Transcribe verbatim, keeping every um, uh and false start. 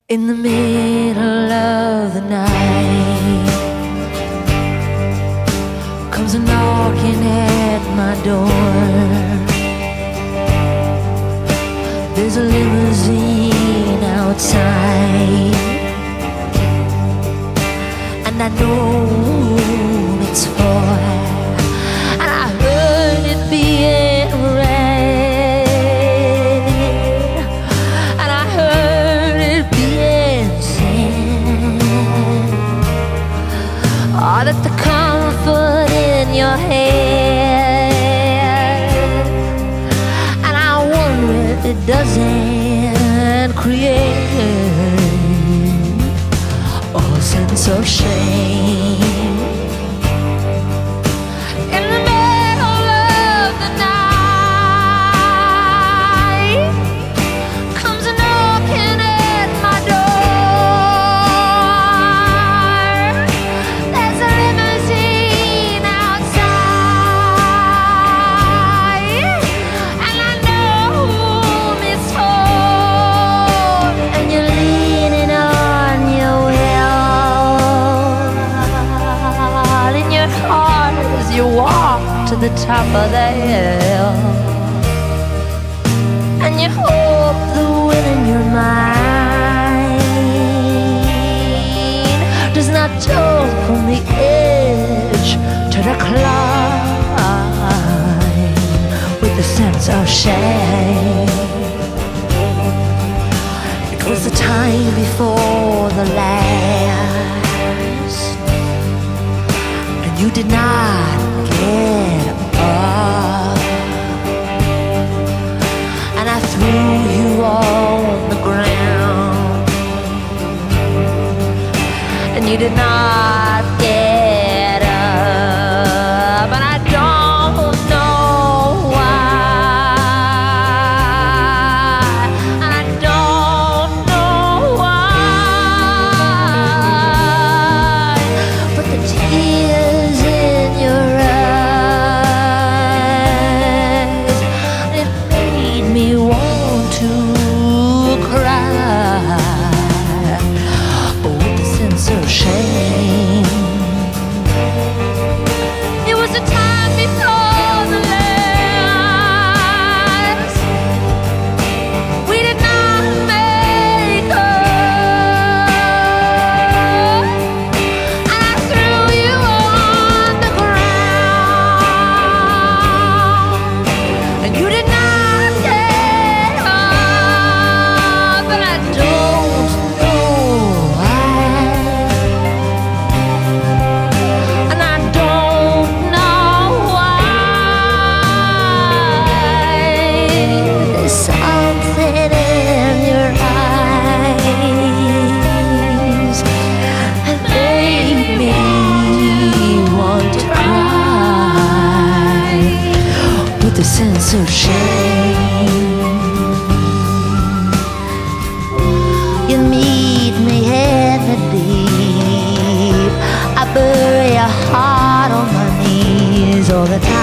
In the middle of the night comes a knocking at my door. There's a limousine outside, and I know whom it's for. And I heard it being read, and I heard it being said, oh, that the comfort in your head, and I wonder if it doesn't create a sense of shame. In the middle of the night comes a knocking at my door. There's a limousine outside, and I know whom it's for. And you're leaning on your wheel in your heart as you walk to the top of the hill, and you hope the wind in your mind does not jolt from the edge to the climb with a sense of shame. It was the time before the last, and you did not get up, and I threw you on the ground, and you did not get up, and I don't know why, and I don't know why, but the tears in your eyes, it made me want to cry with a sense of shame. It was a time before the last. We did not make up, and I threw you on the ground, and you did not get up, and I don't know why, and I don't know why. There's something in your eyes that made me want to cry with a sense of shame. You meet me head deep. I bury your heart on my knees all the time.